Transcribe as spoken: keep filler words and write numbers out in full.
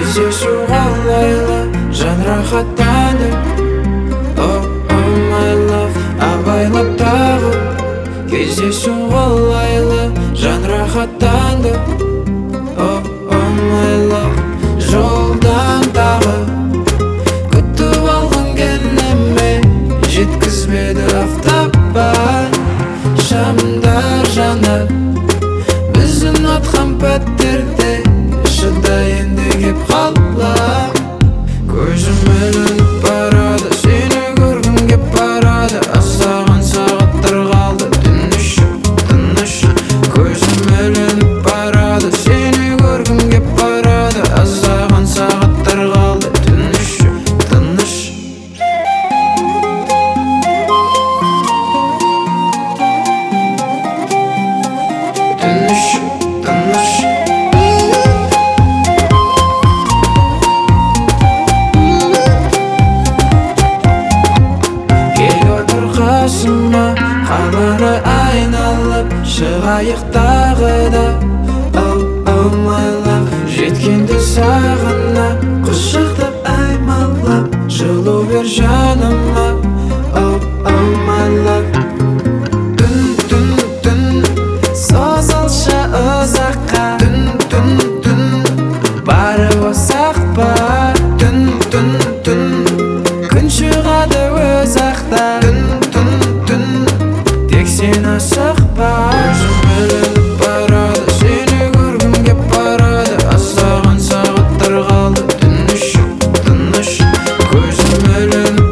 Кездесу қалайлы жан рахаттанды. Oh, oh my love, абайлап тағы. Кездесу қалайлы жан рахаттанды. Oh, oh my love, жолдан тағы. Күтіп алған кенеме жеткізбеді автопан. Шамдар жанат біздің атқан пәттерде. Шыдай енді кеп қалам. Көзім ілініп барады, сені көргім кеп барады. Аздаған сағаттар қалды, тыныш, тыныш. Көзім ілініп барады, сені көргім кеп барады. Аздаған сағаттар қалды, тыныш, тыныш. Тыныш, тыныш. Қаланы айналып шығайық тағы да. Oh, oh my love, жеткенді сағына құшақтап аймалап жылу бер жаныма. Oh, oh my love, түн, түн, түн созылшы ұзаққа. Түн, түн, түн барып осақ па. Түн, түн, түн күн шығады өз ақта. Сен асықпа. Көзім ілініп барады, сені көргім кеп барады. Аздаған сағаттар қалды, тыныш, тыныш. Көзім ілініп